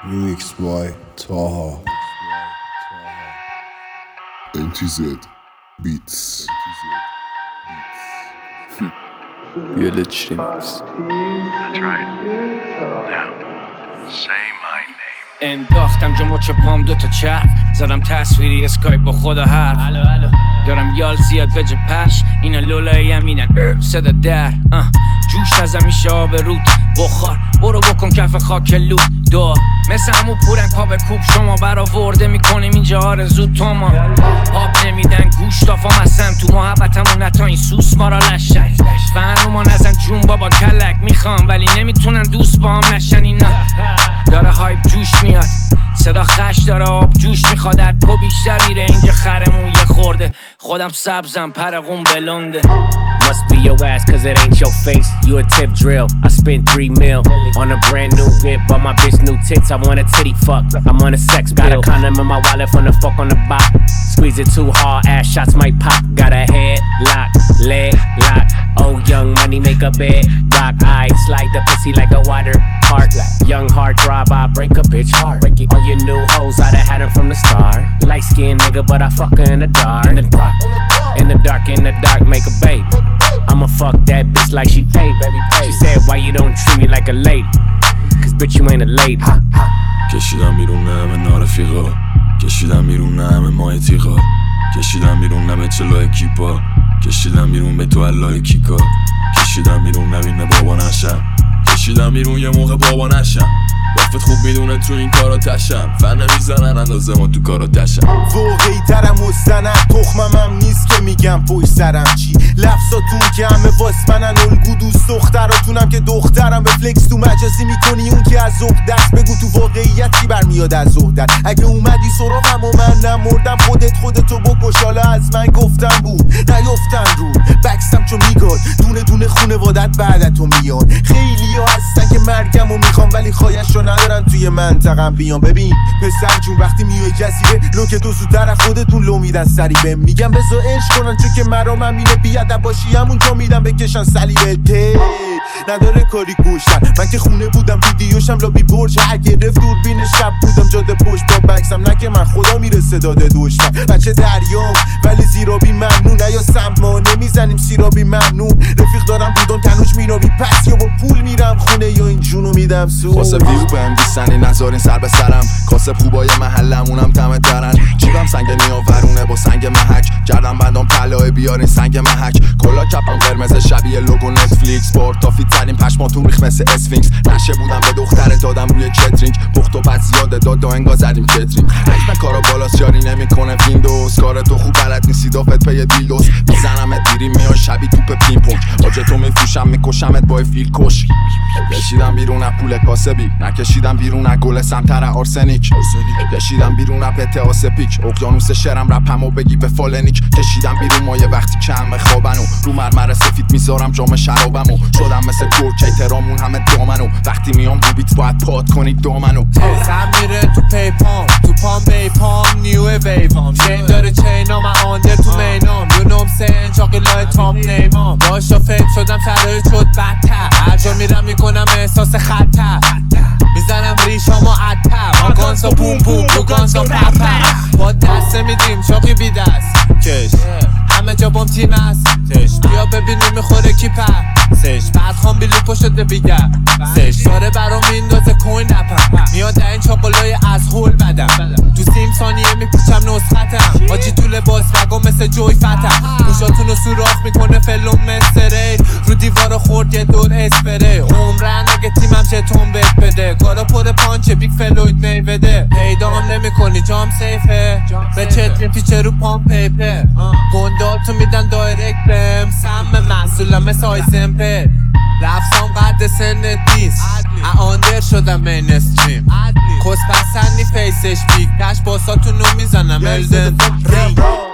UXY Taha NTZ Beats You're the chimps. That's right. Now, say my name. انداختم جو مچ پام دوتا چرخ زدم تصویری اسکایپ با خدا حرف دارم یال زیاد بجه پش اینا لولایی هم اینن صدا در جوش ازم میشه آب رود بخار برو بکن کف خاک لود دار مثل همون پورن پا به کوب شما برآورده میکنیم اینجا آرزو توما آب نمیدن گوشتافام هستن تو محبتمون نتا این سوس ما را لشن فرنوما نزن جون بابا کلک میخوام ولی نمیتونن دوست با هم نشن اینا داره هایپ جوش میاد صدا خش داره آب جوش میخواد از پا بیشتر میره اینجا خرمون یه خورده خودم سبزم پرقون بلنده Must be your ass cause it ain't your face. You a tip drill. I spent 3 mil on a brand new whip. But my bitch new tits, I want a titty fuck. I'm on a sex bill. Got a condom in my wallet from the fuck on the box. Squeeze it too hard, ass shots might pop. Got a head lock, leg lock. Oh, young money make a bed. Rock eyes, slide the pussy like a water park. Young heart throb, I break a bitch heart. Break it. All your new hoes, I'd have had them from the start. Light skinned nigga, but I fuck her in the dark. In the dark, make a baby. I'ma fuck that bitch like she paid, baby paid. She said why you don't treat me like a lady? Cause bitch you ain't a lady. کشیدم بیرون همه نارفیقا کشیدم بیرون همه ماه تیغا کشیدم بیرون همه چلای کیپا کشیدم بیرون به تو الله کیکا کشیدم بیرون نبینه بابا نشم کشیدم بیرون یه موقع بابا نشم بافت خوب میدونه تو این کارا تشم فن نمیزنن اندازه ما تو کارا تشم واقعی ترم مستند تخمم هم نیست که میگم پشت سرم چی لفظاتون که همه واسمنن الگو دوست دختراتونم که دخترم به فلکس تو مجازی میکنی اون که از زهد دست بگو تو واقعیت چی برمیاد از زهدت اگه اومدی سراغم و من نمردم خودتو بکش حالا از من گفتم بود نیفتن رو بکستم چون میگاد دونه دونه خونوادت بعدتو میان خیلی ها هستن که مرگم و میخوام ولی خواهش ندارن توی منطقم بیان ببین پسر جون وقتی میای جزیره لوک تو زودتر خودتون لو میدن سری بهم میگم بذار عشق کنن چون که مرامم اینه بیادب باشی همون جا میدم بکشن صلیبت نداره کاری گوشتن من که خونه بودم ویدیوشم لابی برج هر گرفت دوربین شب بودم جاده پشت با بکسم نه که من خدا میرسه داده دوشتن بچه دریام ولی زیرابی ممنون یا سما نمیزنیم سیرابی ممنون رفیق دارم بودن تنوش میرابی پس یا با پول میرم خونه یا این جونو میدم سو واسه ویو بهم دیستنی نذارین سر به سرم کاسب خوبای محلمونم دمت درن جیبم سنگ نیاورونه با سنگ محک گردم بندام طلای بیارین سنگ محک کلا کپم قرمز شبیه لوگو نتفلیکس پورتافی ترین پشماتون ریخ مثل اسفینکس نشه بودم به دختر دادم روی کترینگ پخت و پس زیاده داد انگار زدیم کترینگ حجم کارا بالاست یاری نمیکنه ویندوز کار تو خوب بلد نیستی دافت پی دیلدوز میزنمت دیری میای شبی توپ پینگ پونگ آجه تو میفروشم میکشمت با فیل کش کشیدم بیرون از پول کاسبی نکشیدم بیرون از گل سمتر آرسنیک کشیدم بیرون از پته آسپیک اقیانوس شرم رپمو بگی به فالنیک کشیدم بیرون ما یه وقتی کم خوابنو رو مرمر سفید میذارم جام شرابمو شدم مثل ترک احترامون همه دامنو وقتی میام رو بیت باید پاد کنید دامنو سم میره تو پیپام تو پام بیپام نیو ویوام چین داره چینا من آندر تو مینام یو نوم سین چاقلای تام نیمام باشا فکر شدم سرای شد بدتر هر جا میرم میکنم احساس خطر میزنم ریشامو عطر ما گانسا پوم پوم تو گانسا پپر با دسته میدیم چاقی بی دست کش همه جا بام تیم است بیا ببینیم میخوره کی سش بعد خام بیلو پشت بیگر سش داره برام میندازه کوین نپم میاد این چاقلای از هول بدم تو 30 ثانیه میپیچم نسختم آجی تو لباس بگم مثل جوی فتم موشاتونو سوراخ میکنه فلوم مستره رو دیوارو خورد یه دور اسپره عمرن اگه تیمم چتون بهت بده کارا پر پانچه بیگ فلوید میوده پیدام نمیکنی جام سیفه به چترین پیچه رو پام پیپه گندال تو میدن دایرکت بهم سم محصولم مثل آیزمپه رفسام قد سنت نیست آندر شدم مینستریم کس پسنی فیسش بیگ کش باساتونو میزنم الدن